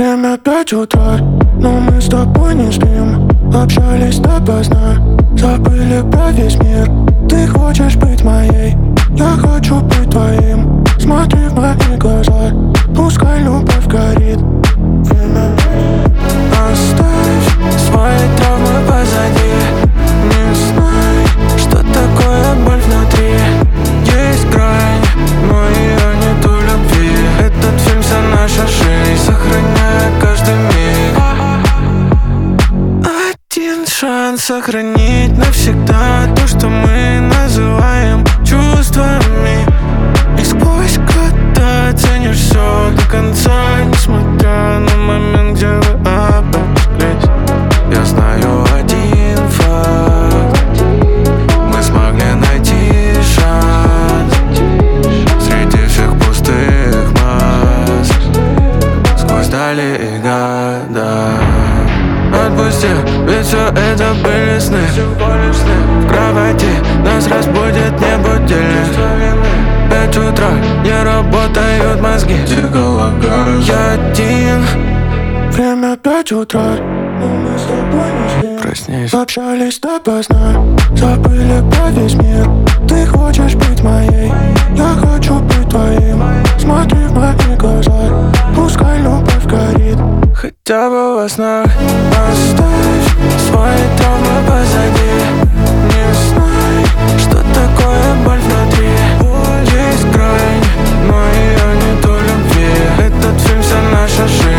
Время 5 утра, но мы с тобой не спим. Общались допоздна, забыли про весь мир. Ты хочешь быть моей, я хочу быть твоим. Смотри в мои глаза, пускай любовь горит. Оставь свои травмы позади. Не знай, что такое боль внутри. Есть грань, но ее нету любви. Этот фильм вся наша жизнь, сохраняя каждый миг. Один шанс сохранить навсегда то, что мы называем чувствами. И сквозь года ценишь все до конца, несмотря на момент, где вы обошлись. Я знаю один факт: мы смогли найти шанс среди всех пустых маск, сквозь дали и года. Отпусти, ведь все это были сны. В кровати нас разбудит не будильник. 5 утра, не работают мозги. Я один. Время 5 утра, но мы с тобой не спим. Проснись. Общались допоздна, забыли про весь мир. Ты хочешь быть моей, я хочу быть твоим. Смотри в мои глаза, пускай любовь горит. Хотя бы во снах. Оставь свои травмы позади. Не знай, что такое боль внутри. Есть грань, но ее нету любви. Этот фильм вся наша жизнь.